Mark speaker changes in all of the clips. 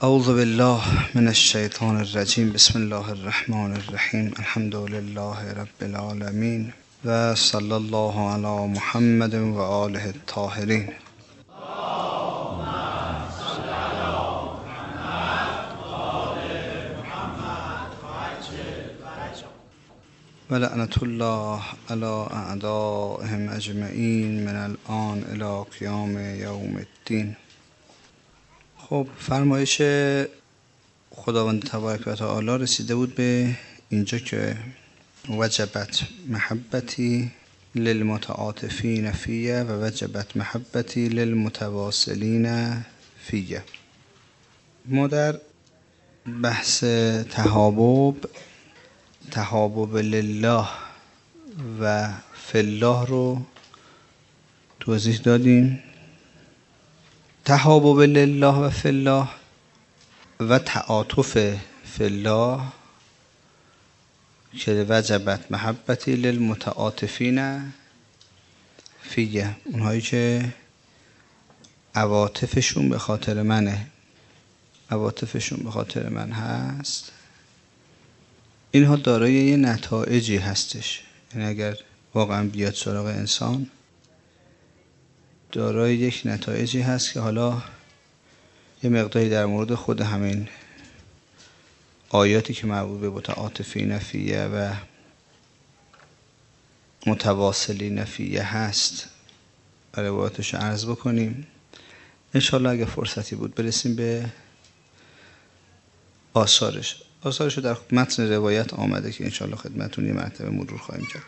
Speaker 1: اعوذ بالله من الشیطان الرجیم. بسم الله الرحمن الرحیم. الحمد لله رب العالمین و صلی الله علی محمد و آله الطاهرین. و لعنت الله علی اعدائهم اجمعین من الان الی قیام یوم الدین. خب فرمایش خداوند تبارک و تعالی رسیده بود به اینجا که وجبت محبتی للمتعاطفین فیه و وجبت محبتی للمتواصلین فیه. ما در بحث تحابب لله و فی الله رو توضیح دادیم. تحابب لله و فی الله و تعاطف فی الله که وجبت محبتی للمتعاطفین فیه، اونهایی که عواطفشون به خاطر من هست، اینها دارای یه نتایجی هستش. یعنی اگر واقعا بیاد سراغ انسان، دارای یک نتایجی هست که حالا یه مقداری در مورد خود همین آیاتی که مربوط به متعاطفین فیه و متواصلین فیه هست روایاتش عرض بکنیم. انشاءالله اگه فرصتی بود برسیم به آثارش رو در متن روایت آمده که انشاءالله خدمتون یه مرتبه مرور خواهیم کرد.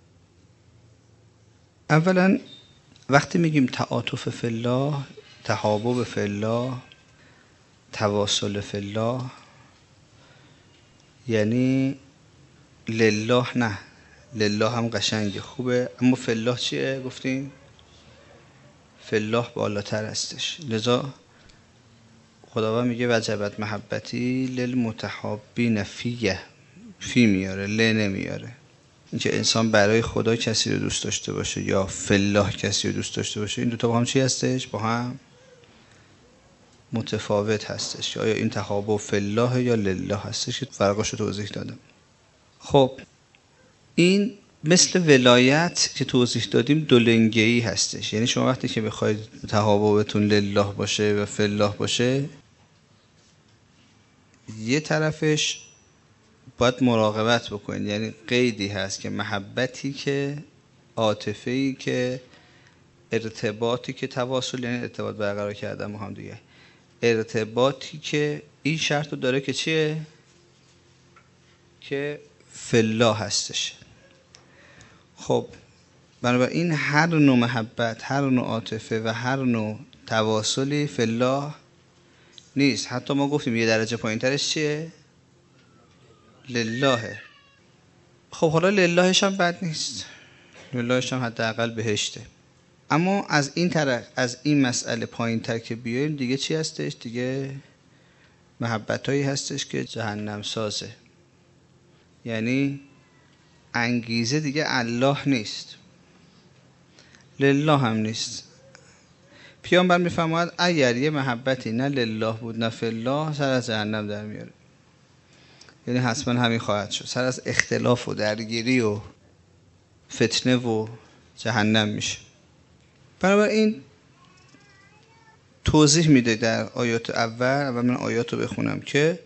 Speaker 1: اولا وقتی میگیم تعاطف فی الله، تحابب فی الله، تواصل فی الله، یعنی لله نه، لله هم قشنگه خوبه، اما فی الله چیه؟ گفتیم فی الله بالاتر هستش. لذا خداوند میگه وجبت محبتی للمتحابین فیه، فی میاره، ل نمیاره. اینکه انسان برای خدا کسی رو دوست داشته باشه یا فی الله کسی رو دوست داشته باشه، این دوتا با هم چی هستش؟ با هم متفاوت هستش. آیا این تحابب فی الله یا لله هستش که فرقش رو توضیح دادم. خب این مثل ولایت که توضیح دادیم دو لنگه‌ای هستش. یعنی شما وقتی که بخواید تحاببتون لله باشه و فی الله باشه، یه طرفش باید مراقبت بکنید. یعنی قیدی هست که محبتی که عاطفه‌ای که ارتباطی که تواصل، یعنی ارتباط برقرار کردن با هم دیگه، ارتباطی که این شرط رو داره که چیه؟ که فی الله هستش. خب بنابراین هر نوع محبت، هر نوع عاطفه و هر نوع تواصلی فی الله نیست. حتی ما گفتیم یه درجه پایین ترش چیه؟ لله. خب حالا للهش هم بد نیست، للهش هم حداقل بهشته. اما از این طرف، از این مسئله پایین تر که بیایم دیگه چی هستش؟ دیگه محبت هایی هستش که جهنم سازه. یعنی انگیزه دیگه الله نیست، لله هم نیست. پیامبر میفرماید اگر یه محبتی نه لله بود نه فی الله، سر از جهنم در میاره. یعنی حتما همین خواهد شد، سر از اختلاف و درگیری و فتنه و جهنم میشه. بنابراین توضیح میده در آیات اول و من آیات رو بخونم که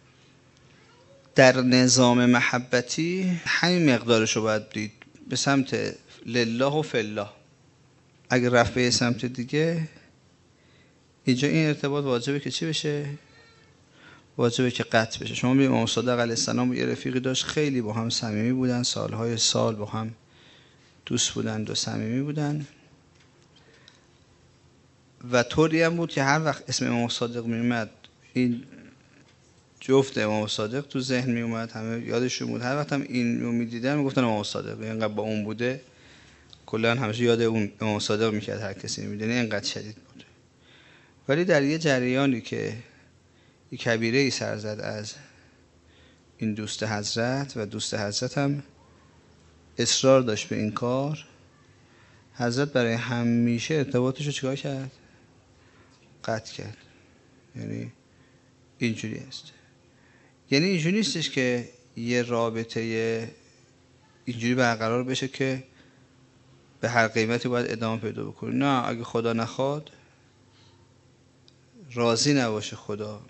Speaker 1: در نظام محبتی همین مقدارش رو باید دید به سمت لله و فی الله. اگر رفت به سمت دیگه، اینجا این ارتباط واجبه که چی بشه؟ واجبه که قطع بشه. شما ببینید امام صادق علیه السلام یه رفیقی داشت، خیلی با هم صمیمی بودن، سالهای سال با هم دوست بودند و صمیمی بودن و طوری هم بود که هر وقت اسم امام صادق می اومد، این جفت امام صادق تو ذهن می اومد، همه یادشون بود. هر وقت هم این رو می دیدن می گفتن امام صادق، اینقدر با اون بوده، کلا همیشه یاد اون امام صادق میکرد هر کسی میدونه، اینقدر شدید بود. ولی در یه جریانی که یک کبیره ای سر زد از این دوست حضرت و دوست حضرت هم اصرار داشت به این کار، حضرت برای همیشه ارتباطش رو چیکار کرد؟ قطع کرد. یعنی اینجوری است. یعنی اینجوری نیستش که یه رابطه اینجوری برقرار بشه که به هر قیمتی باید ادامه پیدا بکنه. نه، اگه خدا نخواد، راضی نباشه خدا،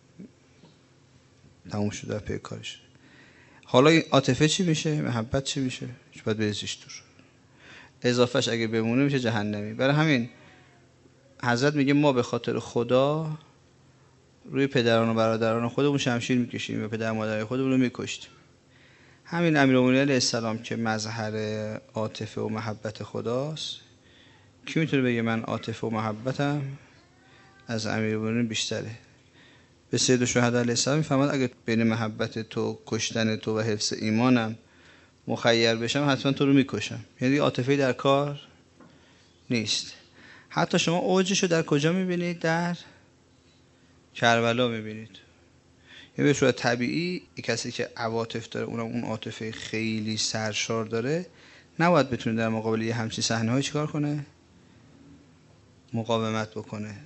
Speaker 1: تموم شده در پی کارش. حالا این عاطفه چی میشه؟ محبت چی میشه؟ باید بریزیش دور. اضافهش اگه بمونه میشه جهنمی. برای همین حضرت میگه ما به خاطر خدا روی پدران و برادران خودمون شمشیر میکشیم و پدر مادر خودمون رو میکشتیم. همین امیرالمومنین علیه السلام که مظهر عاطفه و محبت خداست، کی میتونه بگه من عاطفه و محبتم از امیرالمومنین بیشتره؟ به سید الشهدا علیه السلام میفهمد اگه بین محبت تو، کشتن تو و حفظ ایمانم مخیر بشم، حتما تو رو میکشم. یعنی عاطفه در کار نیست. حتی شما اوجش رو در کجا میبینید؟ در کربلا میبینید. یعنی به صورت طبیعی کسی که عواطف داره، اون عاطفه خیلی سرشار داره، نباید بتونه در مقابل یه همچین صحنه‌ای چیکار کنه؟ مقاومت بکنه.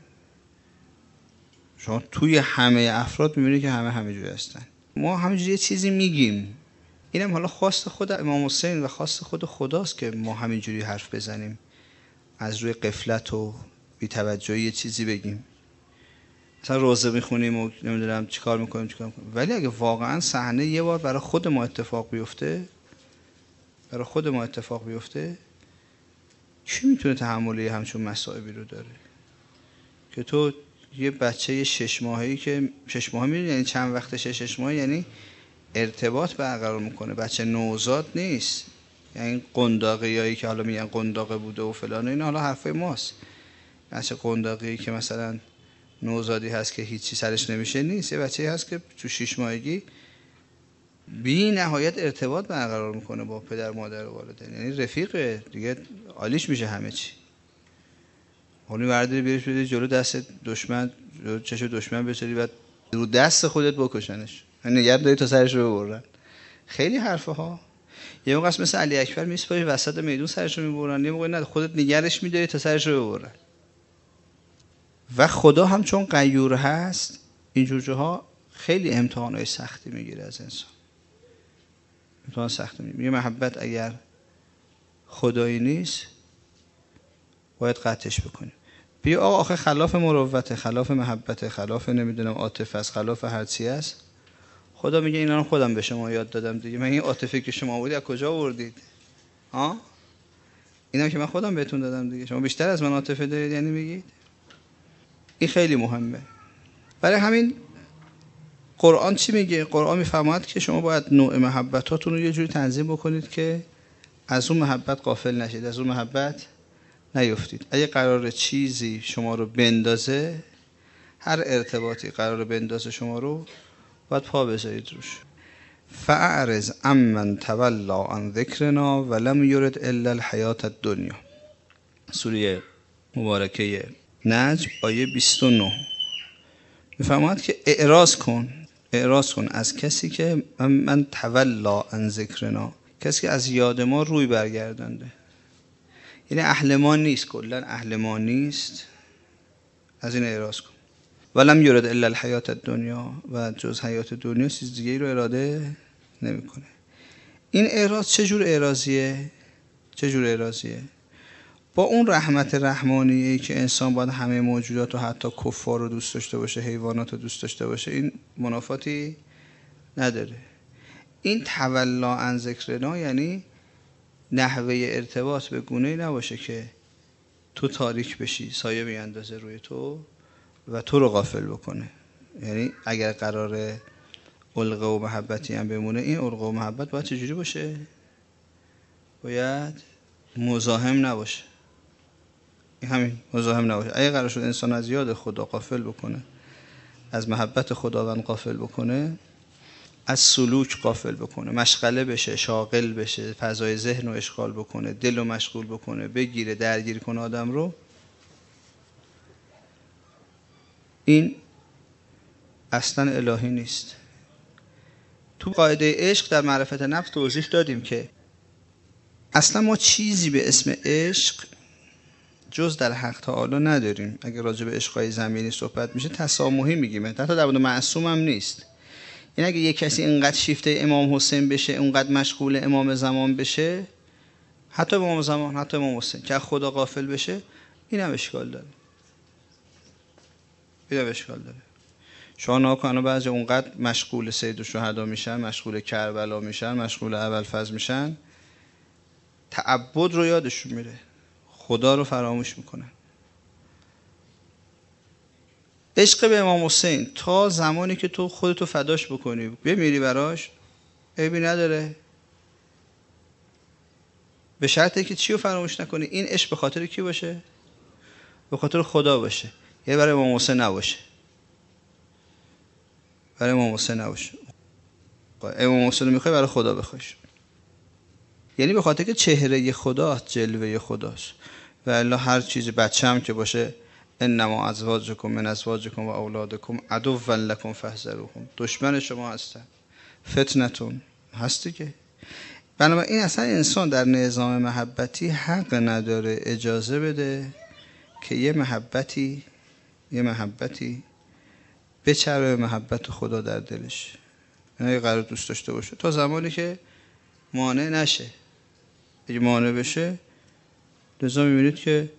Speaker 1: شما توی همه افراد میبینید که همینجوری هستن. ما همینجوری یه چیزی میگیم. اینم حالا خواست خود امام حسین و خواست خود خداست که ما همینجوری حرف بزنیم، از روی غفلت و بی‌توجهی یه چیزی بگیم. مثلا روزه میخونیم و نمیدونم چیکار میکنیم. ولی اگه واقعا صحنه یه بار برای خود ما اتفاق بیفته، کی میتونه تحمل یه همچون مصائبی رو داره؟ که تو یه بچه 6 ماهه‌ای که 6 ماهه میدونی یعنی چند وقت 6 ماه، یعنی ارتباط برقرار میکنه. بچه نوزاد نیست. یعنی قنداقیایی که حالا میگن قنداقه بوده و فلان، این حالا حرفای ماست. بچه قنداقی که مثلا نوزادی هست که هیچی سرش نمیشه نیست. یه بچه‌ای هست که تو 6 ماهگی بی نهایت ارتباط برقرار میکنه با پدر مادر و والدین. یعنی رفیقه دیگه، عالیش میشه همه چی. حالا برداری بیارش بدی جلو دست دشمن، جلو چشم دشمن بذاری، بعد رو دست خودت بکشنش. نگه داری تا سرش رو ببرن. خیلی حرفه ها. یه موقع مثل علی اکبر میسپاری وسط میدون سرش رو میبرن، یه موقع نه، خودت نگرش میداری تا سرش رو ببرن. و خدا هم چون غیور هست، اینجور جاها خیلی امتحانای سختی میگیره از انسان. امتحان سختی میگیره. محبت اگر خدایی نیست باید قطعش بکنیم. بیا آقا آخه خلاف مروت، خلاف محبت، خلاف نمیدونم عاطفه است، خلاف هر چی است. خدا میگه اینا رو خودم به شما یاد دادم دیگه. من این عاطفه که شما آوردید از کجا آوردید؟ اینا که من خودم بهتون دادم دیگه. شما بیشتر از من عاطفه دارید یعنی میگید؟ این خیلی مهمه. برای همین قرآن چی میگه؟ قرآن میفرماید که شما باید نوع محبتاتون رو یه جوری تنظیم بکنید که از اون محبت غافل نشید، از اون محبت نیفتید. اگه قرار چیزی شما رو بندازه، هر ارتباطی قرار بندازه شما رو، باید پا بذارید روش. فاعرض عمن تولی عن ذکرنا ولم یرد الا الحیات الدنیا. سوره مبارکه نجم آیه 29 میفرماید که اعراض کن از کسی که من تولی عن ذکرنا، کسی که از یاد ما روی برگردنده. یعنی اهل ما نیست، کلا اهل ما نیست، از این اعراض کن. ولم یرد الا الحیات الدنیا، و جز حیات دنیا چیز دیگه ای رو اراده نمیکنه. این اعراض چه جور اعراضیه؟ با اون رحمت رحمانیه که انسان باید همه موجودات و حتی کفار رو دوست داشته باشه، حیوانات رو دوست داشته باشه، این منافاتی نداره. این تولا عن ذکرنا یعنی نحوه ارتباط به گونه‌ای نباشه که تو تاریک بشی، سایه بیاندازه روی تو و تو رو غافل بکنه. یعنی اگر قراره علقه و محبتی هم بمونه، این علقه و محبت باید چجوری باشه؟ باید مزاحم نباشه. همین مزاحم نباشه. اگه قرار شد انسان از یاد خدا غافل بکنه، از محبت خداوند غافل بکنه، از سلوک غافل بکنه، مشغله بشه، شاغل بشه، فضای ذهن رو اشغال بکنه، دل رو مشغول بکنه، بگیره، درگیر کنه آدم رو، این اصلا الهی نیست. تو قاعده عشق در معرفت نفس توضیح دادیم که اصلا ما چیزی به اسم عشق جز در حق تعالی نداریم. اگه راجع به عشقای زمینی صحبت میشه تسامحی میگیم، حتی در مورد معصوم هم نیست. این اگه یک کسی اینقدر شیفته امام حسین بشه، اونقدر مشغول امام زمان بشه، حتی امام زمان، حتی امام حسین، که خدا غافل بشه، این هم اشکال داره. این هم اشکال داره. شما ناکنه بعضی اونقدر مشغول سید الشهدا میشن، مشغول کربلا میشن، مشغول ابوالفضل میشن، تعبد رو یادشون میره، خدا رو فراموش میکنن. عشق به امام حسین تا زمانی که تو خودتو فداش بکنی بمیری براش، عیبی نداره، به شرطی که چی رو فراموش نکنی؟ این عشق به خاطر کی باشه؟ به خاطر خدا باشه، یعنی برای امام حسین نباشه. برای امام حسین نباشه. امام حسین رو میخوای برای خدا بخوایش، یعنی به خاطر که چهره خداست، جلوه خداست. و الا هر چیزی، بچه هم که باشه، انما ازواجکم من ازواجکم و اولادکم عدو لکم فاحذروهم، دشمن شما هستن، فتنتون هستی که. بنابراین اصلا انسان در نظام محبتی حق نداره اجازه بده که یه محبتی بچره محبت خدا در دلش. اینا قرار دوست داشته باشه تا زمانی که مانع نشه. اگه مانع بشه، لذا میبینید که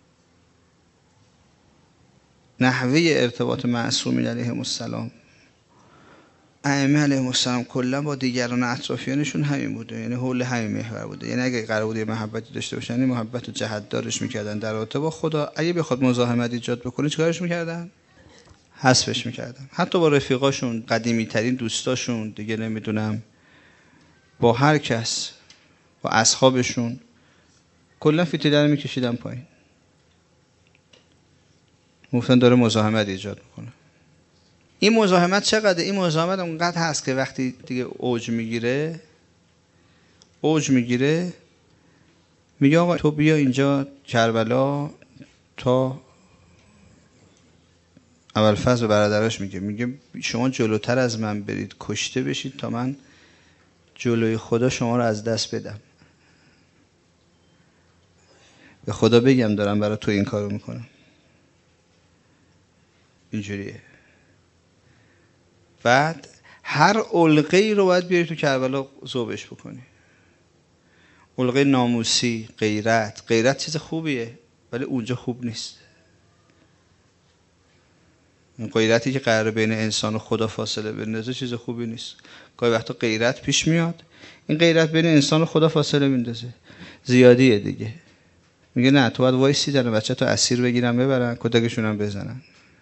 Speaker 1: نحوه ارتباط معصومین علیهم السلام، ائمه علیهم السلام کلا با دیگران اطرافیانشون همین بوده، یعنی حول همین محور بوده. یعنی اگه قرار بود یه محبتی داشته باشن، این محبت رو جهت‌دارش میکردن در رابطه با خدا. اگه بخواد مزاحمت ایجاد بکنه چیکارش میکردن؟ حذفش میکردن. حتی با رفیقاشون، قدیمی ترین دوستاشون، دیگه نمیدونم با هر کس، با اصحابشون، کلا فتیله رو میکشیدن پایین. گفتن داره مزاحمت ایجاد میکنه. این مزاحمت چقدر؟ این مزاحمت اونقدر هست که وقتی دیگه اوج میگیره میگه آقا تو بیا اینجا کربلا، تا ابوالفضل و برادراش میگه شما جلوتر از من برید کشته بشید تا من جلوی خدا شما رو از دست بدم. به خدا بگم دارم برای تو این کارو میکنم. اینجوریه. بعد هر علقه‌ای رو باید بیاری تو کربلا ذوبش بکنی. علقه ناموسی، غیرت چیز خوبیه، ولی اونجا خوب نیست. این غیرتی که قراره بین انسان و خدا فاصله بندازه چیز خوبی نیست. گاهی وقتا غیرت پیش میاد، این غیرت بین انسان و خدا فاصله میندازه، زیادیه دیگه. میگه نه، تو باید وایسی دارن بچه تو اسیر بگیرن ببرن، کتکشون هم بزنن.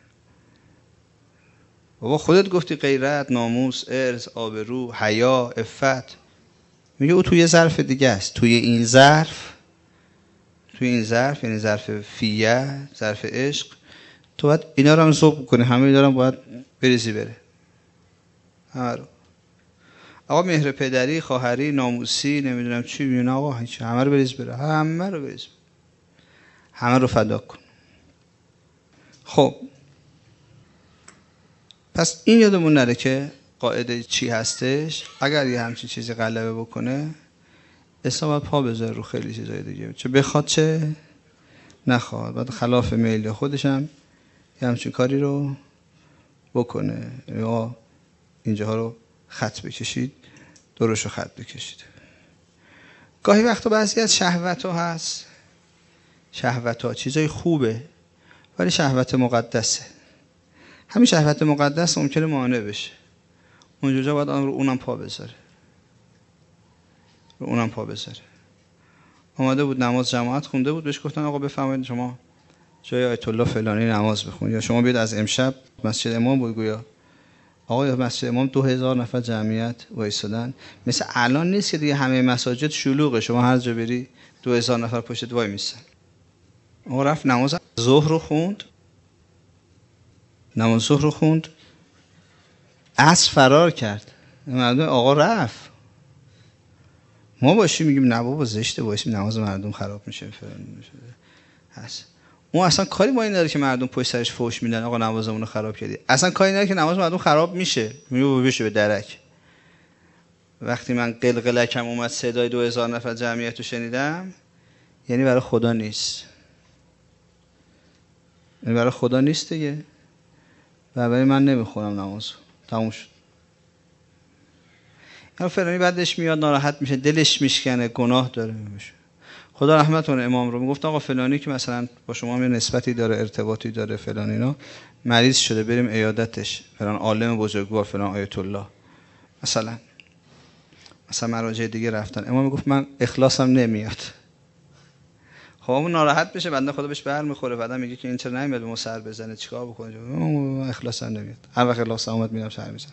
Speaker 1: بابا خودت گفتی غیرت، ناموس، ارث، آبرو، حیا، عفت. میگه او توی ظرف دیگه است. توی این ظرف یعنی ظرف فیه، ظرف عشق، تو باید اینا رو هم ذوب کنی، همه اینا رو هم باید بریزی بره. همه رو. آقا مهر پدری، خواهری، ناموسی، نمیدونم چی، میونه آقا همه رو بریز بره. همه رو فدا کن. خب پس این یادمون نره که قاعده چی هستش. اگر یه همچین چیزی غلبه بکنه، اسلام باید پا بذاره رو خیلی چیزای دیگه، چه بخواد چه نخواد، باید خلاف میل خودش هم یه همچین کاری رو بکنه. یا اینجاها رو خط بکشید، دورش رو خط بکشید. گاهی وقتا بعضی از شهوت ها هست، شهوت ها چیزای خوبه ولی شهوت مقدسه. همین شهوت مقدس ممکنه مانع بشه، اونجا باید اونم پا بذاره. آمده بود نماز جماعت خونده بود، بهش گفتن آقا بفرمایید شما جای آیت الله فلانی نماز بخون، یا شما بیاد از امشب مسجد امام بود. گویا آقا مسجد امام 2000 نفر جمعیت وایسادن، مثل الان نیست که دیگه همه مساجد شلوغه، شما هر جا بری 2000 نفر پشت وای میسن. آقا رفت نماز ظهر رو خوند، عصر فرار کرد، مردم آقا رفت. ما باشیم میگیم نه بابا زشته، باشیم نماز مردم خراب میشه فلان میشه هست. اون اصلا کاری با این نداره که مردم پشت سرش فوش میدن آقا نمازمون رو خراب کردی، اصلا کاری نداره که نماز مردم خراب میشه، میگه بشه به درک. وقتی من قلقلکم اومد صدای 2000 نفر جمعیت رو شنیدم، یعنی برای خدا نیست. این برای خدا نیست دیگه. و برای من نمیخونم نماز. تموم شد. یا فلانی بعدش میاد ناراحت میشه، دلش میشکنه، گناه داره میشه. خدا رحمت کنه امام رو میگفت آقا فلانی که مثلا با شما یه نسبتی داره، ارتباطی داره، فلان اینا، مریض شده، بریم عیادتش، فلان عالم بزرگوار، فلان آیت الله مثلا مراجع دیگه رفتن، امام میگفت من اخلاصم نمیاد. خب اون ناراحت بشه، بنده خدا بهش برمیخوره، بعدا میگه که این چرا نمیاد به ما سر بزنه، چیکار بکنه؟ اخلاصم نمیاد. هر وقت اخلاصم اومد میرم سر میزنم.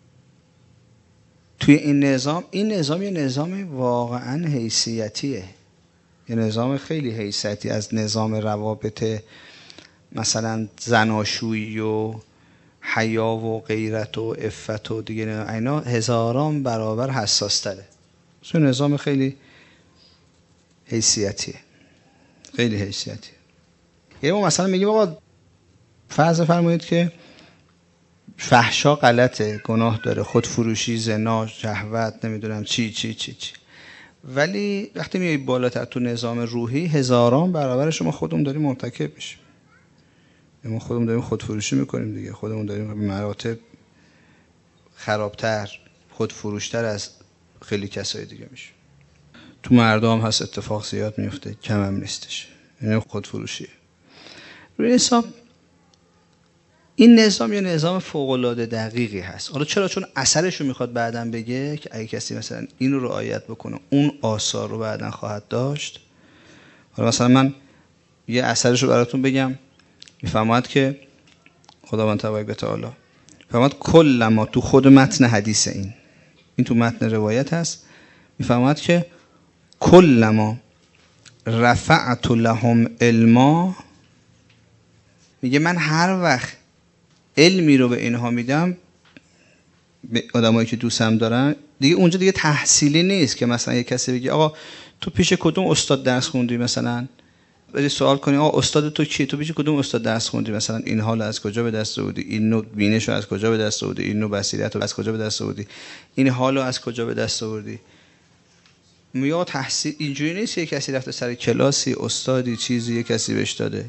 Speaker 1: توی این نظام یه نظام واقعا حیثیتیه، یه نظام خیلی حیثیتی از نظام روابط مثلا زناشویی و حیا و غیرت و عفت و دیگه اینا هزاران برابر حساس تره. این نظام خیلی حیثیتیه، خیلی حیثیتیه. یه ما مثلا میگیم آقا فرض فرمایید که فحشا غلطه، گناه داره، خودفروشی، زنا، شهوت، نمیدونم چی، ولی وقتی میای بالاتر تو نظام روحی هزاران برابر شما خودمون داریم مرتکب میشیم. ما خودمون داریم خودفروشی میکنیم دیگه، خودمون داریم به مراتب خرابتر، خودفروشتر از خیلی کسای دیگه میشیم. تو مردم هست اتفاق زیاد میفته، کم هم نیستش. یعنی خودفروشیه. روی حساب این نظام یه نظام فوق‌العاده دقیقی هست. حالا چرا؟ چون اثرش رو میخواد بعداً بگه که اگه کسی مثلا این رو رعایت بکنه اون آثار رو بعداً خواهد داشت. حالا مثلا من یه اثرش رو براتون بگم. میفهمد که خداوند تبارک و تعالی میفهمد کل ما تو خود متن حدیث این تو متن روایت هست، میفهمد که کل ما رفعت لهم علما، میگه من هر وقت علمی رو به اینها میدم، به آدمایی که دوستم دارن دیگه، اونجا دیگه تحصیلی نیست که مثلا یه کسی بگه آقا تو پیش کدوم استاد درس خوندی، مثلا بری سوال کنی آقا استاد تو کیه، تو پیش کدوم استاد درس خوندی، مثلا این حال از کجا به دست آوردی، این نوع بینش رو از کجا به دست آوردی، این نوع بصیرت رو از کجا به دست آوردی، این حال رو از کجا به دست آوردی. میاد تحصیل اینجوری نیست که کسی رفته سر کلاسی، استادی، چیزی یه کسی بهش داده.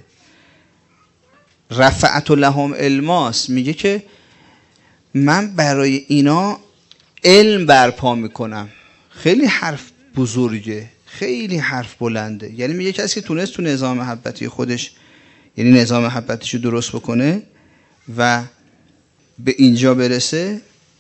Speaker 1: رفعت لهم علماست، میگه که من برای اینا علم برپا میکنم. خیلی حرف بزرگه، خیلی حرف بلنده. یعنی میگه کسی که تونست تو نظام محبتی خودش، یعنی نظام محبتیشو درست بکنه و به اینجا برسه،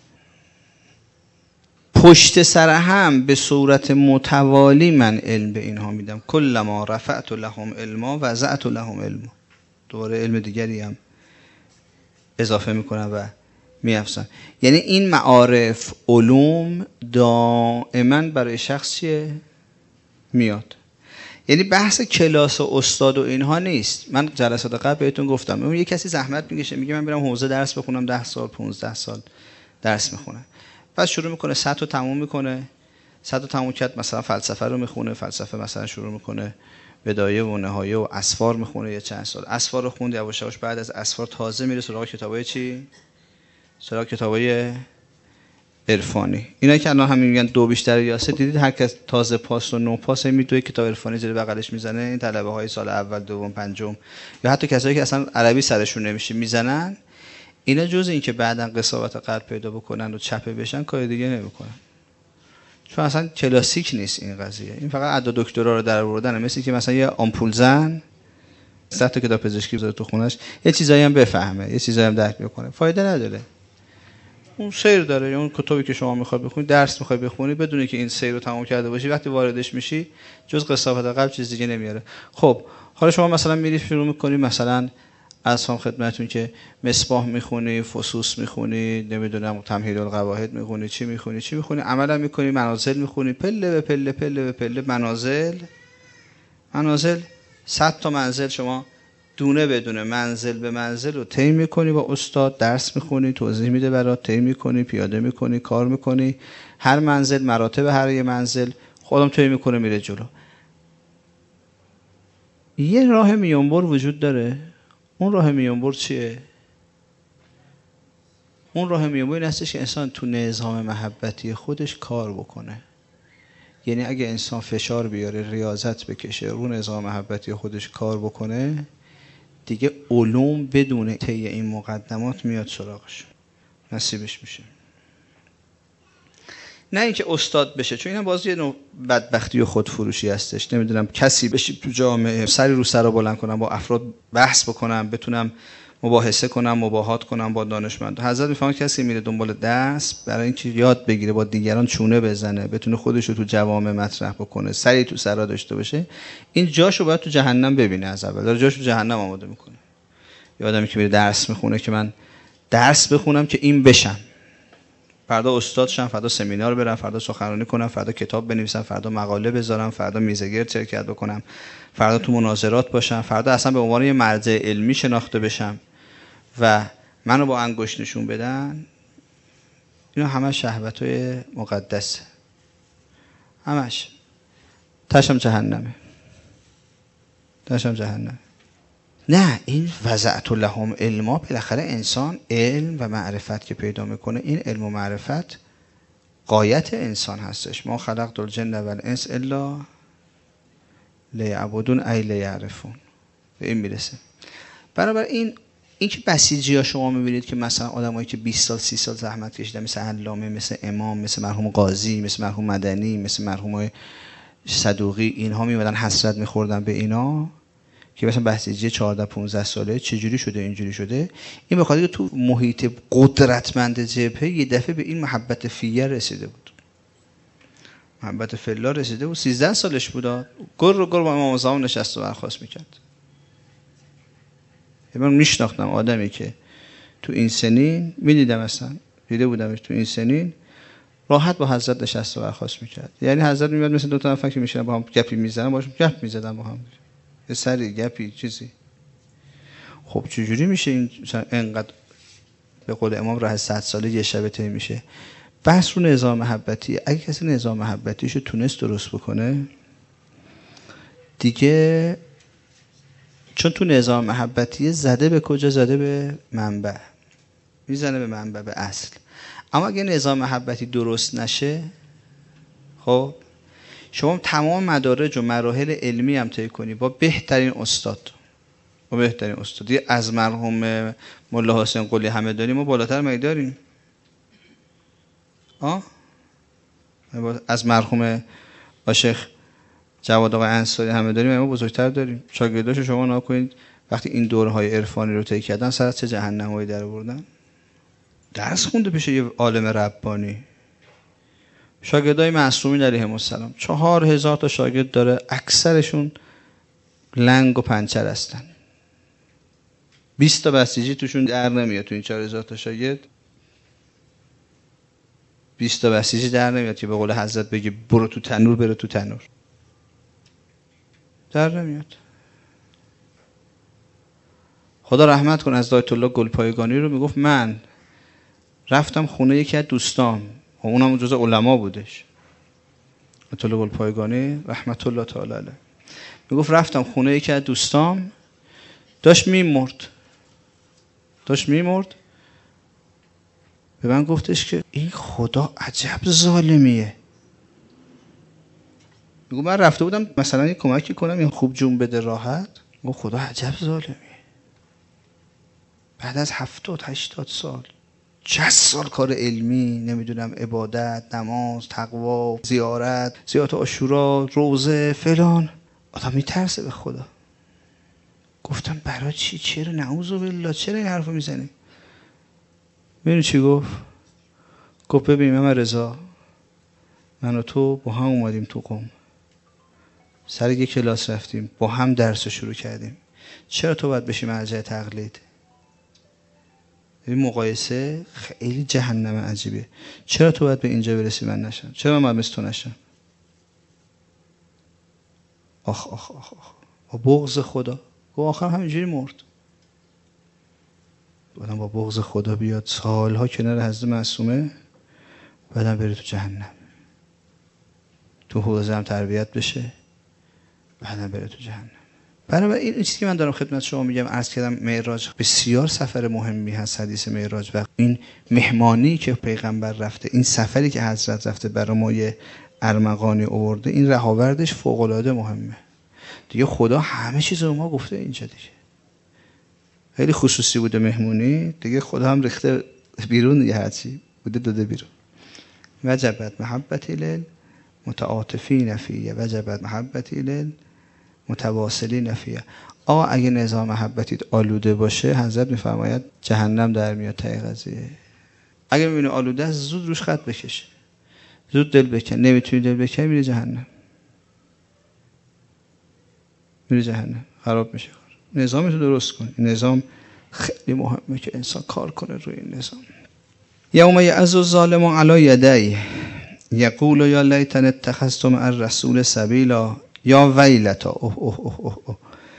Speaker 1: پشت سر هم به صورت متوالی من علم به اینها میدم. کلما رفعت لهم علما وضعت لهم علما، دوباره علم دیگری هم اضافه میکنم و میافزن. یعنی این معارف، علوم دائما برای شخص چیه؟ میاد. یعنی بحث کلاس و استاد و اینها نیست. من جلسات قبل بهتون گفتم یه کسی زحمت میکشه، میگه من برم حوزه درس بخونم، 10 سال 15 سال درس میخونه، بعد شروع میکنه سطح رو تموم میکنه، سطح رو تموم کرد مثلا فلسفه رو میخونه، فلسفه مثلا شروع میکنه بدایه و نهایه و اسفار میخونه، یه چند سال اسفار رو خوند، یواش یواش بعد از اسفار تازه میره سراغ کتابای چی؟ سراغ کتابای عرفانی. اینا که الان همین میگن دو بیشتر یا سه، دیدید هر کس تازه پاس و نو پاس میدوه کتاب عرفانی زیر بغلش میزنه. این طلبه های سال اول، دوم، پنجم، یا حتی کسایی که اصلا عربی سرشون نمیشه میزنن. اینا جز این که بعداً قساوت قلب پیدا بکنن و چپه بشن کار دیگه نمیکنن، چون اصلا کلاسیک نیست این قضیه. این فقط ادا دکترا رو در آوردن، مثل که مثلا یه آمپول زن 100 تا کتاب پزشکی بذاره تو خونش، یه چیزایی هم بفهمه، یه چیزایی هم درک بکنه، فایده نداره. اون سیر داره، یا اون کتابی که شما میخواد بخونی، درس میخوای بخونی، بدونی که این سیر رو تمام کرده باشی، وقتی واردش میشی جز قساوت قلب چیز دیگه نمیاره. خب حالا شما مثلا میری شروع میکنی، مثلا از هم خدمتتون که مصباح میخونی، فصوص میخونی، نمیدونم تمهید القواعد میخونی، چی میخونی، عملا میکنی، منازل میخونی، پله به پله منازل 100 تا منزل شما دونه بدونه منزل به منزل رو طی میکنی، با استاد درس میخونی، توضیح میده برات، طی میکنی، پیاده میکنی، کار میکنی، هر منزل مراتب هر یه منزل خودم طی میکنه میره جلو. یه راه میانبر وجود داره. اون راه میانبر چیه؟ اون راه میانبر این هستش که انسان تو نظام محبتی خودش کار بکنه. یعنی اگه انسان فشار بیاره، ریاضت بکشه، رو نظام محبتی خودش کار بکنه، دیگه علوم بدون طی این مقدمات میاد سراغش، نصیبش میشه. نه اینکه استاد بشه، چون اینا باز یه نوع بدبختی و خودفروشی هستش. نمیدونم کسی بشی تو جامعه سری رو سر بلند کنم، با افراد بحث بکنم، بتونم مباحثه کنم، مباهات کنم با دانشمند. حضرت میفهمه کسی میره دنبال دست برای اینکه یاد بگیره با دیگران چونه بزنه، بتونه خودش رو تو جوامع مطرح بکنه، سری تو سرا داشته باشه، این جاشو باید تو جهنم ببینه. از اول داره جاشو جهنم آماده میکنه. یه آدمی که میره درس میخونه که من درس بخونم که این بشم، فردا استاد شم، فردا سمینار برم، فردا سخنرانی کنم، فردا کتاب بنویسم، فردا مقاله بذارم، فردا میزگرد شرکت بکنم، فردا تو مناظرات باشم، فردا اصلا به عنوان یه مرجع علمی شناخته بشم و منو با انگشت نشون بدن. اینا همه شهوت‌های مقدسه، همش تشم جهنمه، تشم جهنمه. نه، این وضعت لهم علما، بالاخره انسان علم و معرفت که پیدا میکنه، این علم و معرفت غایت انسان هستش. ما خلقت الجن و الانس الا لیعبدون ای لیعرفون، به این میرسه. برابر این که بسیجی ها شما میبینید که مثلا آدمایی که 20 سال 30 سال زحمت کشیدن، مثل علامه، مثل امام، مثل مرحوم قاضی، مثل مرحوم مدنی، مثل مرحوم صدوقی، اینها میمدن حسرت میخوردن به اینا که مثلا بسیجی 14 15 ساله چجوری شده اینجوری شده. این به خاطر که تو محیط قدرتمند جبهه یه دفعه به این محبت فیه رسیده بود، محبت فلا رسیده بود. 13 سالش بود، گر با امام زمان نشست و برخاست میکرد. من میشناختم آدمی که تو این سنین میدیدم، اصلا دیده بودمش تو این سنین راحت با حضرت نشست و برخاست میکرد. یعنی حضرت میاد مثل دو تا نفر که میشینن با هم گپی میزنن، باشون گپ میزدن با هم، یه سری گپی چیزی. خب چجوری میشه این مثلا انقدر به قول امام راه 100 ساله یه شب طی میشه؟ بحث رو نظام محبتی. اگه کسی نظام محبتیشو تونست درست بکنه دیگه، چون تو نظام محبتی زده به کجا؟ زده به منبع، میزنه به منبع، به اصل. اما اگه نظام محبتی درست نشه، خب شما تمام مدارج و مراحل علمی هم طی کنی با بهترین استاد، با بهترین استاد، از مرحوم ملا حسین قلی همدانی ما بالاتر مگه داریم؟ از مرحوم شیخ جواد آقای انصاری همدانی ما بزرگتر داریم. شاگرداشو شما نگاه کنید وقتی این دوره‌های عرفانی رو طی کردن سر از چه جهنمایی در آوردن. درس خونده پیش یه عالم ربانی. شاگردای معصومین علیهم السلام 4000 تا شاگرد داره، اکثرشون لنگ و پنچر هستن. 20 تا بسیجی توشون در نمیاد. تو این 4000 تا شاگرد 20 تا بسیجی در نمیاد که به قول حضرت بگه برو تو تنور، بره تو تنور، در نمیاد. خدا رحمت کنه از آیت الله گلپایگانی رو، میگفت من رفتم خونه یکی از دوستام، اونم جزء علما بودش، آیت الله گلپایگانی رحمت الله تعالی علیه، میگفت رفتم خونه یکی از دوستام داشت میمرد، به من گفتش که این خدا عجب ظالمیه. میگم من رفته بودم مثلا یه کمکی کنم این خوب جون بده راحت، میگم خدا عجب ظالمیه. بعد از 70-80 سال 60 سال کار علمی، نمیدونم عبادت، نماز، تقوا، زیارت عاشورا، روزه، فلان، آدم میترسه به خدا. گفتم برای چی؟ چرا؟ نعوذ بالله، چرا این حرفو میزنی؟ میدونی چی گفت؟ گفت ببین محمد رضا، من و تو با هم اومدیم تو قم، سر یک کلاس رفتیم، با هم درس شروع کردیم، چرا تو باید بشی مرجع تقلید؟ این مقایسه خیلی جهنم عجیبه. چرا تو باید به اینجا برسی من نشم؟ چرا من باید مثل تو نشم؟ آخ با بغض خدا. و آخر همینجوری مرد. بعدم با بغض خدا بیاد سالها کنار حضرت معصومه، بعدم بره تو جهنم، تو حوضه هم تربیت بشه، بعدم بره تو جهنم. برای این چیزی که من دارم خدمت شما میگم، عرض کردم معراج بسیار سفر مهمی هست. حدیث معراج و این مهمانی که پیغمبر رفته، این سفری که حضرت رفته برای ما یه ارمغانی آورده، این رهاوردش فوق العاده مهمه. دیگه خدا همه چیز رو ما گفته اینجا دیگه. خیلی خصوصی بوده مهمونی دیگه، خدا هم ریخته بیرون دیگه، هرچی بوده داده بیرون. وجبت محبتی للمتعاطفین فیه وجبت محبتی للمتواصلین فیه. آقا اگه نظام محبتیت آلوده باشه، حضرت میفرماید جهنم در میاد ته قضیه. اگه میبینی آلوده است، زود روش خط بکش، زود دل بکن. نمیتونی دل بکنی، میری جهنم، میری جهنم، خراب میشه. نظامتو درست کن. این نظام خیلی مهمه که انسان کار کنه روی این نظام. یوم یعض الظالم علی یدیه یقول یا لیتنی اتخذت مع الرسول سبیلا یا ویلتا اوه اوه اوه اوه اوه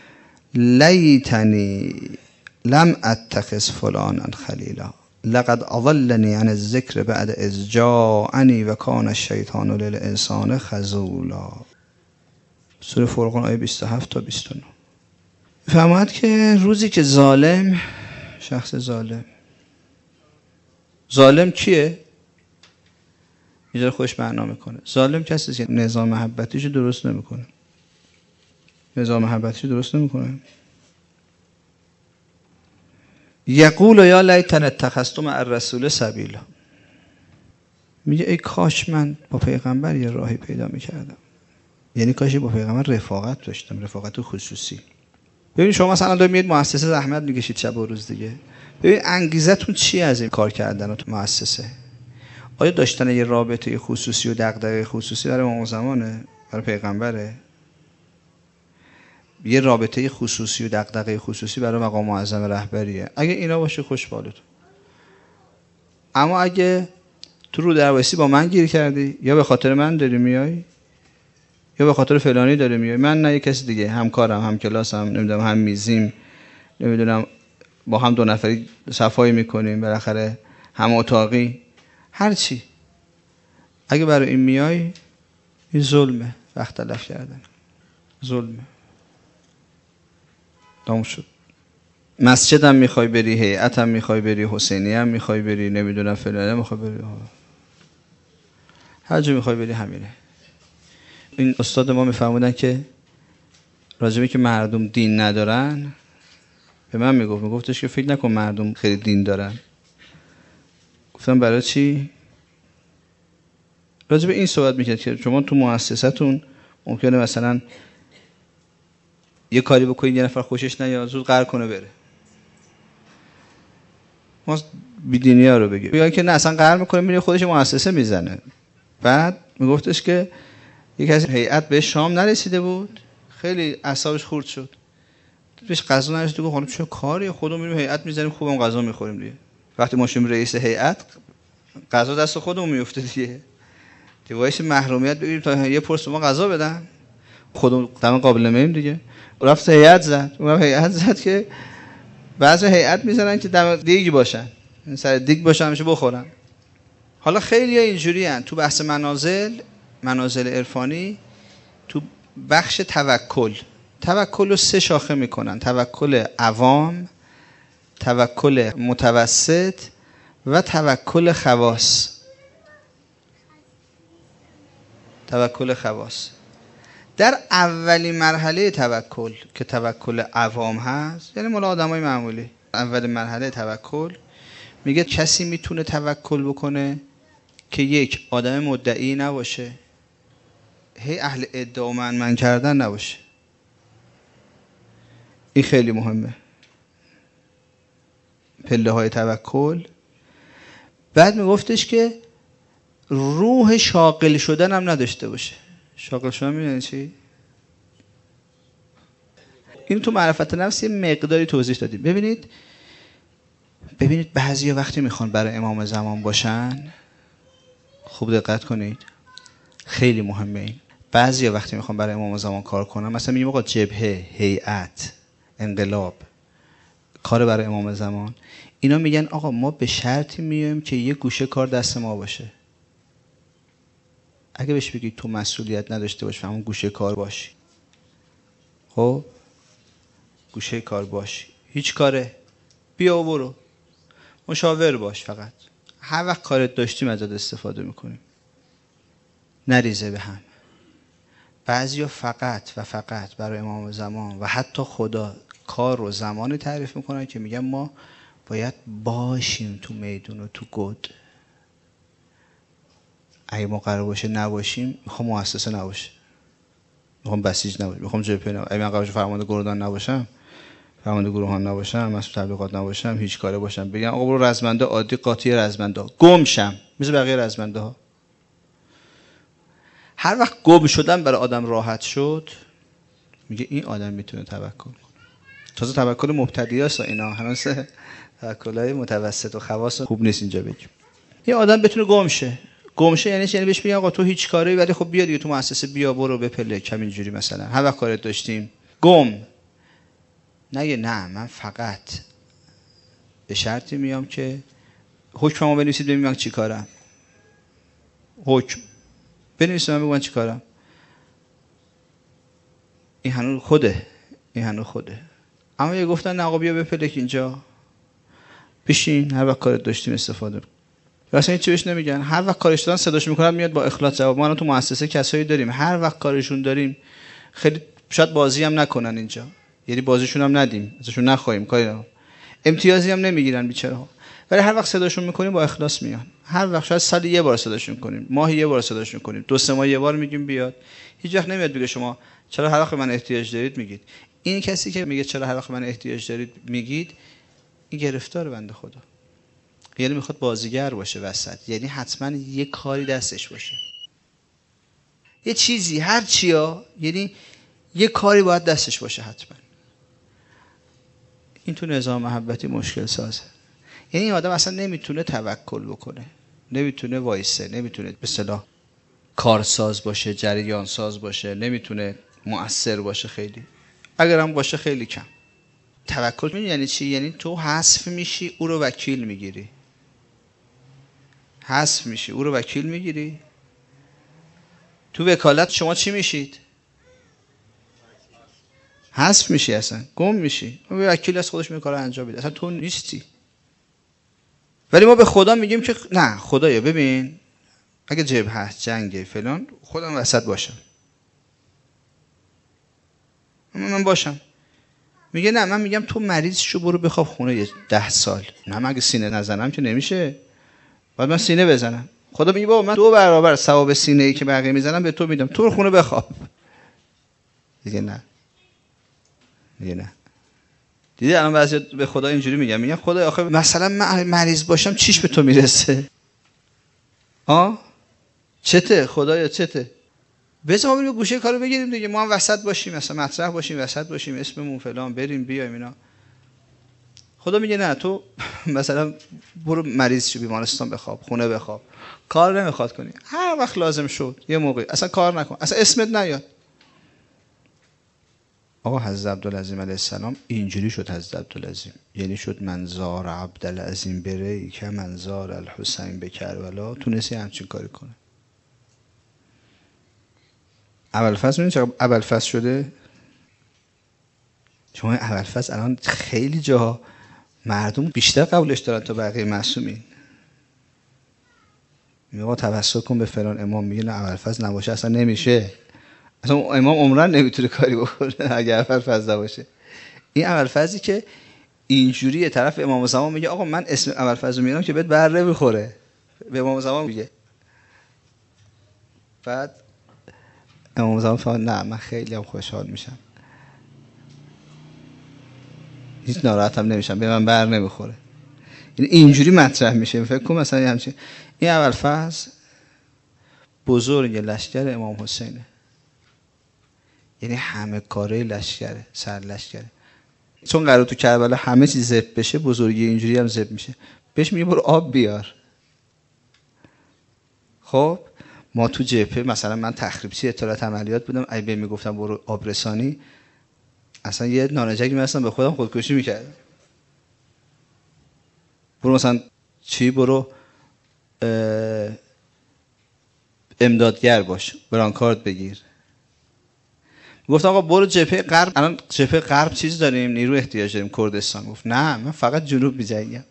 Speaker 1: لیتنی لم اتخذ فلانا خلیلا لقد اضلنی عن الذکر بعد اذ جاءنی و کان الشیطان للانسان خذولا. سوره فرقان آیه 27 تا 29. فهمید که روزی که ظالم، شخص ظالم کیه؟ اینجا خوش معنا میکنه. ظالم کسی که نظام محبتیشو درست نمیکنه. نظام محبتیشو درست نمیکنه. یقول یا لیتنی اتخذت مع الرسول سبیلا. میگه ای کاش من با پیغمبر یه راهی پیدا میکردم. یعنی کاش با پیغمبر رفاقت داشتم، رفاقت خصوصی. ببین شما مثلا دارید میید مؤسسه زحمت میکشید شب و روز دیگه. ببین انگیزتون چی از این کار کردن تو مؤسسه؟ آیا داشتن یه رابطه خصوصی و دغدغه خصوصی برای امام زمانه؟ برای پیغمبره؟ یه رابطه خصوصی و دغدغه خصوصی برای مقام معظم رهبریه؟ اگه اینا باشه خوشبالتون. اما اگه تو رو درواسی با من گیر کردی، یا به خاطر من داری میای، یا به خاطر فلانی داره میای، من نه، یه کسی دیگه، همکارم، هم کلاسم، نمیدونم هم میزیم، نمیدونم با هم دو نفری صفایی میکنیم، بالاخره هم اتاقی، هر چی، اگه برای این میای، این ظلمه، وقت تلف کردن، ظلمه. تموم شد. مسجد هم میخوای بری، هیئت هم میخوای بری، حسینی هم میخوای بری، نمیدونم فلانی هم میخوای بری، هر جا میخوای بری همینه. این استاد ما میفرمودن که راجبی که مردم دین ندارن، به من میگفتش که فکر نکن مردم خیلی دین دارن. گفتم برای چی؟ راجب این صحبت میکرد که شما تو مؤسسه‌تون ممکنه مثلا یه کاری بکنید یه نفر خوشش نیاد، زود قهر کنه بره. ما بیدینی‌ها رو بگیم، یا که نه اصلا قهر میکنه میره خودش مؤسسه میزنه. بعد میگفتش که یکی از هیئت به شام نرسیده بود، خیلی اعصابش خورد شد، پیش غذا نرسید، گفت حالا چه کاری، خودمون میریم هیئت میزنیم خوبم غذا میخوریم دیگه. وقتی ما شیم رئیس هیئت، غذا دست خودمون میفته دیگه وایس محرومیت بگیریم تا یه پرس ما غذا بدن، خودمون تمام قابل میم دیگه. رفت هیئت زد، اونم هیئت زد که بعضی هیئت میزنن که دم دیگی باشن، سر دیگ باشن همیشه بخورن. حالا خیلی اینجوری ان تو بحث منازل عرفانی، تو بخش توکل رو 3 شاخه میکنن: توکل عوام، توکل متوسط و توکل خواص. توکل خواص در اولین مرحله توکل که توکل عوام هست، یعنی مال آدمای معمولی، اولین مرحله توکل میگه کسی میتونه توکل بکنه که یک، آدم مدعی نباشه، هی اهل ادعا و من کردن نباشه. این خیلی مهمه، پله های توکل. بعد میگفتش که روح شاغل شدن هم نداشته باشه. شاغل شدن میدونی چی؟ این تو معرفت نفس یه مقداری توضیح دادیم. ببینید بعضیا وقتی میخوان برای امام زمان باشن، خوب دقت کنید، خیلی مهمه این. بعضیا وقتی میخوان برای امام زمان کار کنن، مثلا میگیم آقا جبهه، هیئت، انقلاب، کار برای امام زمان، اینا میگن آقا ما به شرطی میایم که یه گوشه کار دست ما باشه. اگه بهش بگید تو مسئولیت نداشته باش، همون گوشه کار باشی، خب گوشه کار باشی، هیچ کاره، بیا و برو، مشاور باش، فقط هر وقت کارت داشتیم ازت استفاده میکنیم، نریزه به هم. بعضیا فقط برای امام زمان و حتی خدا کار و زمان تعریف میکنن که میگن ما باید باشیم تو میدون و تو گود. اگه ما قرار باشه نباشیم، میخوام مؤسسه نباشه، میخوام بسیج نباشه، میخوام جبهه نباشه. اگه من قرار باشه فرمانده گروهان نباشم، فرمانده گروهان نباشم، مسئول تبلیغات نباشم، هیچ کاره باشم، بگم آقا برو رزمنده عادی قاطی رزمنده گم شم مثل بقیه رزمنده ها. هر وقت گم شدن برای آدم راحت شد، میگه این آدم میتونه توکل کنه. تازه توکل مبتدیاست اینا، هنوز توکلای متوسط و خواص خوب نیست اینجا بگیم. یه آدم بتونه گم شه. گم شه یعنی بهش بگم آقا تو هیچ کاری، ولی خب بیا دیگه تو مؤسسه بیا، برو بپلک همینجوری مثلا. هر وقت کارت داشتیم گم. نگه نه من فقط به شرطی میام که حکممو بنویسید ببینم من چی کارم. حکم بنویسید من بگم من چی کارم. این هنوز خوده. اما یه گفتن نه آقا بیا بپلک اینجا، بشین هر وقت کارت داشتیم استفاده کن. اصلا هیچ بهش نمیگن. هر وقت کارش دادن صداش میکنن میاد با اخلاص جواب. ما الان تو مؤسسه کسایی داریم هر وقت کارشون داریم خیلی شاید بازی هم نکنن اینجا، یعنی بازیشون هم ندیم، ازشون نخواهیم، کاری نداریم، امتیازی هم نمیگیرن بیچاره‌ها، ولی هر وقت صداشون میکنیم با اخلاص میان. هر وقت شاید سال یه بار صداشون کنیم، ماهی یه بار صداشون کنیم، 2-3 ماه یه بار میگیم بیاد. هیچ وقت نمیاد بگه شما چرا هر وقت من احتیاج دارید میگید. این کسی که میگه چرا هر وقت من احتیاج دارید میگید، این گرفتار بنده خدا. یعنی میخواد بازیگر باشه وسط، یعنی حتما یه کاری دستش باشه، یه چیزی، هر چیا، یعنی یه کاری باید دستش باشه حتما. این تو نظام محبتی مشکل سازه. یعنی این آدم اصلا نمیتونه توکل بکنه، نمیتونه وایسه، نمیتونه به اصطلاح کارساز باشه، جریان ساز باشه، نمیتونه مؤثر باشه. خیلی اگر هم باشه خیلی کم. توکل یعنی چی؟ یعنی تو حذف میشی او رو وکیل میگیری. حذف میشی او رو وکیل میگیری. تو وکالت شما چی میشید؟ حذف میشی، اصلا گم میشی. اون وکیل از خودش میکنه انجام بده، اصلا تو نیستی. ولی ما به خدا میگیم که نه خدایا ببین اگه جبهه هست، جنگه، فلان، خودم وسط باشم. من باشم. میگه نه من میگم تو مریض شو برو بخواب خونه 10 سال. نه من اگه سینه نزنم که نمیشه، باید من سینه بزنم. خدا میگه بابا من 2 برابر ثواب سینه ای که بقیه میزنم به تو میدم، تو خونه بخواب. دیگه نه. دیدی الان بعضی به خدا اینجوری میگن خدا آخه مثلا من مریض باشم چیش به تو میرسه؟ چته خدایا چته؟ بذار ما بریم گوشه کارو بگیریم دیگه، ما هم وسط باشیم، مثلا مطرح باشیم، وسط باشیم، اسممون فلان، بریم بیایم اینا. خدا میگه نه تو مثلا برو مریض شو بیمارستان بخواب، خونه بخواب، کار نمیخواد کنی، هر وقت لازم شد یه موقع اصلا کار نکن، اصلا اسمت نیاد. آقا حضرت عبدالعظیم علیه السلام اینجوری شد. حضرت عبدالعظیم یعنی شد منظار عبدالعظیم بره که منظار الحسین به کربلا. تونستی همچین کاری کنه. ابوالفضل می‌دونی چرا ابوالفضل شده؟ شما ابوالفضل الان خیلی جاها مردم بیشتر قبولش دارن تا بقیه معصومین. میگه توسل کن به فلان امام، میگه نه ابوالفضل نباشه اصلا نمیشه، اصلا امام عمرن نمیتونه کاری بکنه اگه ابوالفضل نباشه. این ابوالفضلی که اینجوری طرف امام زمان میگه آقا من اسم ابوالفضل رو میارم که بهت بر نمیخوره، به امام زمان میگه. بعد امام زمان فهمید نه من خیلی هم خوشحال میشم، هیچ ناراحت هم نمیشم، به من بر نمیخوره. یعنی اینجوری مطرح میشه. فکر کنم مثلا همچین. این ابوالفضل بزرگ لشکر امام حسینه، یعنی همه کاره لشکره، سر لشکره. چون قرار تو کربلا همه چیز ذبح بشه، بزرگی اینجوری هم ذبح میشه. بهش میگه برو آب بیار. خب ما تو جبهه مثلا من تخریبچی اطلاعات عملیات بودم، اگه بهم میگفتم برو آب رسانی، اصلا یه نانجگی مثلا به خودم خودکشی میکردم. برو مثلا برو امدادگر باش، برانکارد بگیر. گفتم آقا برو جبهه غرب، الان جبهه غرب چیز داریم، نیرو احتیاج داریم، کردستان. گفت نه من فقط جنوب میجنگم.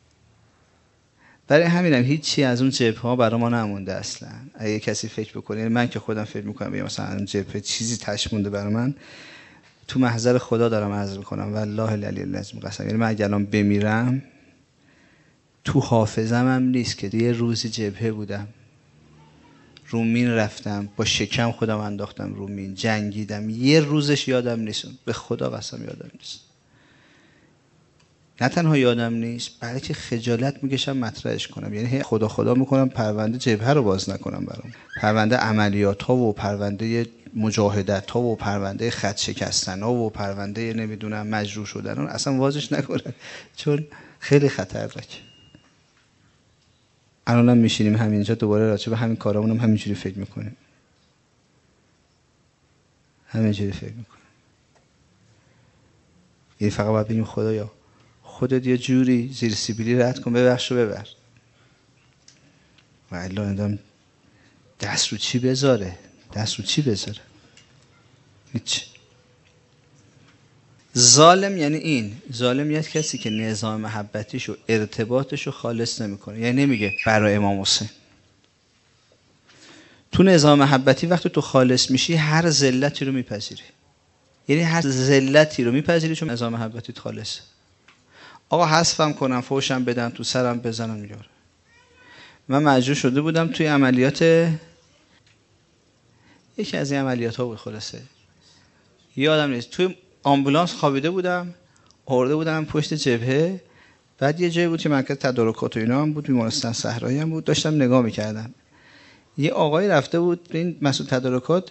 Speaker 1: برای همینم هیچی از اون جبهه ها برای ما نمونده اصلا. اگه کسی فکر بکنه، من که خودم فکر میکنم مثلا اون جبهه چیزی تش مونده برای من، تو محضر خدا دارم عرض میکنم والله العلی العظیم قسم، یعنی من اگه الان بمیرم تو حافظم هم نیست که یه روزی جبهه بودم، رو مین رفتم، با شکم خودم انداختم رو مین، جنگیدم، یه روزش یادم نیست، به خدا قسم یادم نیست. نه تنها یادم نیست بلکه خجالت میکشم مطرحش کنم، یعنی خدا خدا میکنم پرونده جبهه رو باز نکنم برام، پرونده عملیات ها و پرونده مجاهدت ها و پرونده خط شکستن ها و پرونده نمیدونم مجروح شدن ها اصلا بازش نکنم، چون خیلی خطرناکه. الانم میشینیم همینجا دوباره راجع به همین کارامون هم همینجوری فکر میکنیم، همینجوری فکر میکنیم. یعنی فقط باید بگیم خدایا خودت یه جوری زیر سیبیلی رد کن، ببخش و ببر. و الا ندم دست رو چی بذاره، دست رو چی بذاره؟ هیچ. ظالم یعنی این، ظالم یعنی کسی که نظام محبتیش و ارتباطش رو خالص نمیکنه. یعنی نمیگه برای امام حسین. تو نظام محبتی وقتی تو خالص میشی هر ذلتی رو میپذیری، یعنی هر ذلتی رو میپذیری چون نظام محبتیت خالصه. آقا حذفم کنم، فوشم بدن، تو سرم بزنن، میگه من مجبور شده بودم توی عملیات، یکی از این عملیات ها بود خلاصه یادم نیست، توی آمبولانس خوابیده بودم، آورده بودم پشت جبهه، بعد یه جایی بود که مرکز تدارکات و اینا هم بود، بیمارستان صحرایی هم بود، داشتم نگاه میکردم، یه آقایی رفته بود به این مسئول تدارکات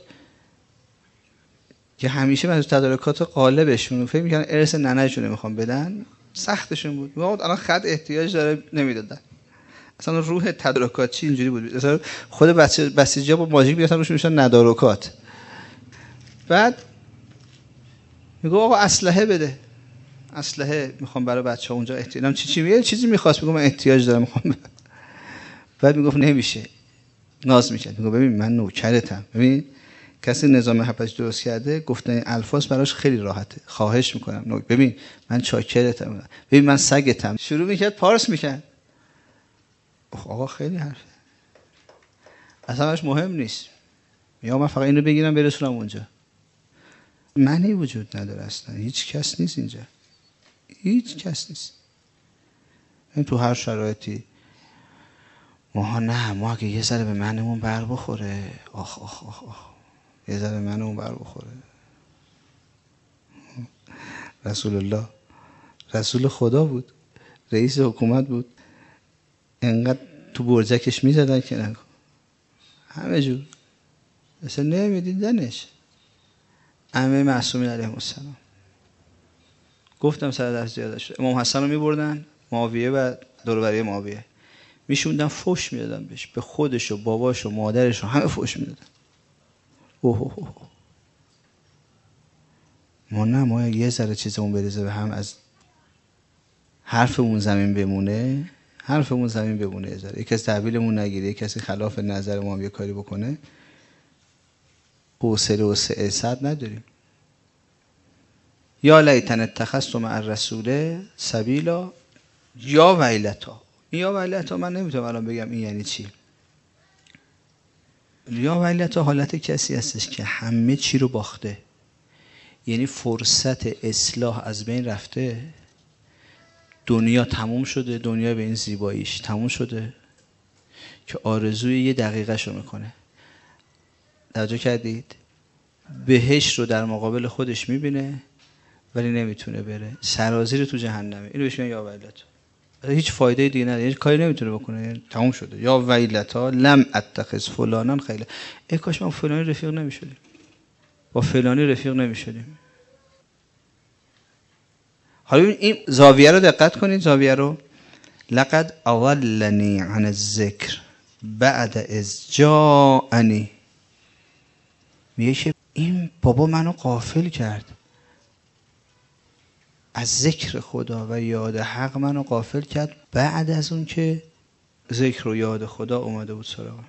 Speaker 1: که همیشه مسئول تدارکات قالبشون فکر می‌کردن ارث ننه‌شون میخوام بدن، سختشون بود، میگفت الان خط احتیاج داره نمیدادن. اصلا روح تدارکات چی اینجوری بود، مثلا خود بسیجی‌ها با ماژیک بیاتن روش میشن ندارکات. بعد میگه آقا اسلحه بده، اسلحه میخوام برای بچه‌ها اونجا احتیاجم چی میگه، چیزی می‌خواست، میگم من احتیاج دارم میخوام. بعد میگفت نمیشه، ناز میکرد، میگه ببین من نوکرتم، ببین کسی نظام محبت درست کرده، گفتن الفاظ براش خیلی راحته، خواهش میکنم، ببین من چاکرتم، ببین من سگتم، شروع میکرد پارس میکرد. آقا خیلی حرفه، اصلا براش مهم نیست، یا من فقط اینو بگیرم برسونم اونجا. معنی وجود نداره اصلا، هیچ کس نیست اینجا، هیچ کس نیست. این تو هر شرایطی ما نه، ما اگه یه ذره به منمون بر بخوره، آخ آخ آخ آخ، یه ذره منمون بر بخوره. رسول الله رسول خدا بود، رئیس حکومت بود، انقدر تو برجکش میزدن که نکن، همه جور اصلا نمیدیدنش. ائمه معصومین علیهم السلام، گفتم سر درس زیاده شد، امام حسن رو میبردن معاویه و دور و بری معاویه، میشوندن فوش میدادن بهش، به خودش و باباش و مادرش و همه فوش میدادن. اوه ما نه، ما یه ذره چیزمون بریزه به هم، از حرفمون زمین بمونه، حرفمون زمین بمونه، یه ذره یکی از تحویلمون نگیره، یکی کسی خلاف نظر ما هم یه کاری بکنه، حوصله و سعادت نداریم. یا لیتن اتخذت مع الرسول سبیلا یا ویلتا. یا ویلتا من نمیتونم الان بگم این یعنی چی. یا ویلتا حالت کسی هستش که همه چی رو باخته، یعنی فرصت اصلاح از بین رفته، دنیا تموم شده، دنیا به این زیباییش تموم شده که آرزوی یه دقیقه شو میکنه. توجه کردید؟ بهشت رو در مقابل خودش میبینه ولی نمیتونه بره، سرازیر تو جهنمه، اینو بهش میگن یا ویلتا. هیچ فایده دیگه نداره، هیچ کاری نمیتونه بکنه، یعنی تموم شده. یا ویلتا لم اتخذ فلانان خیلی، ای کاش ما فلانی رفیق نمیشدیم، با فلانی رفیق نمیشدیم. حالا این زاویه رو دقت کنید، زاویه رو، لقد اضلنی عن الذکر بعد اذ جاءنی، میگه که این بابا منو غافل کرد از ذکر خدا و یاد حق، منو غافل کرد بعد از اون که ذکر و یاد خدا اومده بود سراغم.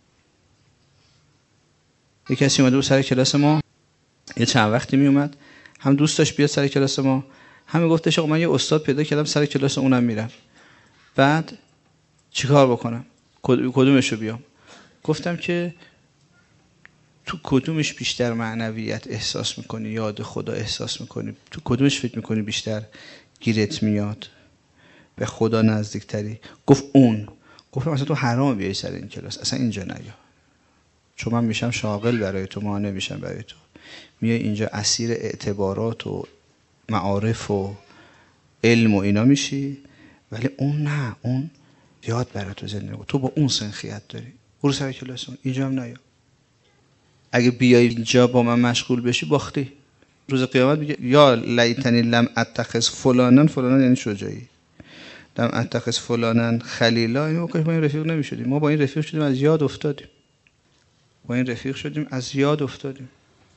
Speaker 1: یه کسی اومده بود سر کلاس ما، یه چند وقتی می اومد، هم دوست داشت بیاد سر کلاس ما، هم گفتش آقا من یه استاد پیدا کردم سر کلاس اونم میرم، بعد چیکار بکنم، کدومشو بیام؟ گفتم که تو کدومش بیشتر معنویت احساس میکنی، یاد خدا احساس میکنی؟ تو کدومش فکر میکنی بیشتر گیرت میاد، به خدا نزدیکتری؟ گفت اون. گفتم مثلا تو حرام بیای سر این کلاس، اصلا اینجا نیا، چون من میشم شاغل برای تو، مانع میشم برای تو. میای اینجا اسیر اعتبارات و معارف و علم و اینا میشی، ولی اون نه، اون یاد برای تو زنده میکنه، تو با اون سنخیت داری، برو سر کلاس اون، اینجا هم نیا. اگه بیای اینجا با من مشغول بشی باختی. روز قیامت میگه یا لیتنی لم اتخذ فلانن، فلانن یعنی شجاعی، لم اتخذ فلانن خلیلا، اینو ما این رفیق نمیشدیم، ما با این رفیق شدیم از یاد افتادیم، با این رفیق شدیم از یاد افتادیم.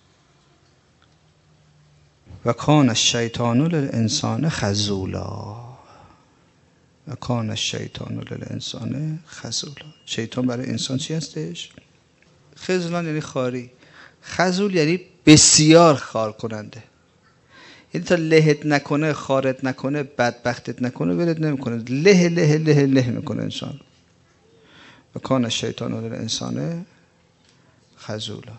Speaker 1: و کان الشیطان للانسان خذولا، و کان الشیطان للانسان خذولا. شیطان برای انسان چی هستش؟ خذلان یعنی خاری، خذول یعنی بسیار خار کننده. یعنی تا لهت نکنه، خارت نکنه، بدبختت نکنه، ولت نمیکنه، له له له له میکنه انسان. و کان الشیطان للانسان خذولا.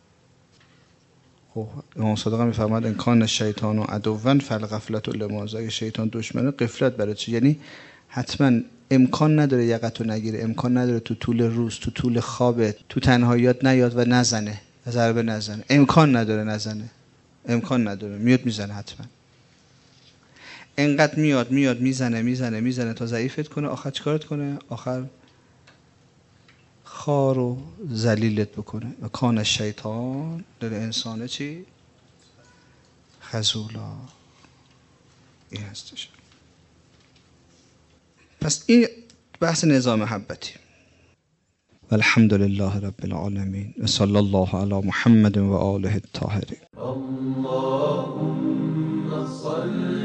Speaker 1: خب امام صادق میفرماد ان کان الشیطان عدوا فالغفلة لماذا. اگه شیطان دشمنه، غفلت برای چی؟ یعنی حتما امکان نداره یقتو نگیره، امکان نداره تو طول روز، تو طول خوابت، تو تنهاییات نیاد و نزنه، ضربه نزنه، امکان نداره نزنه، امکان نداره، میاد میزنه حتما. انقدر میاد میزنه تا ضعیفت کنه، آخر چیکارت کنه؟ آخر خار و ذلیلت بکنه. و کان الشیطان للانسان چی؟ خذولا. این هستش. پس این بحث نظام محبتی. والحمد لله رب العالمین و صلی الله علی محمد و آله الطاهرین. اللهم صل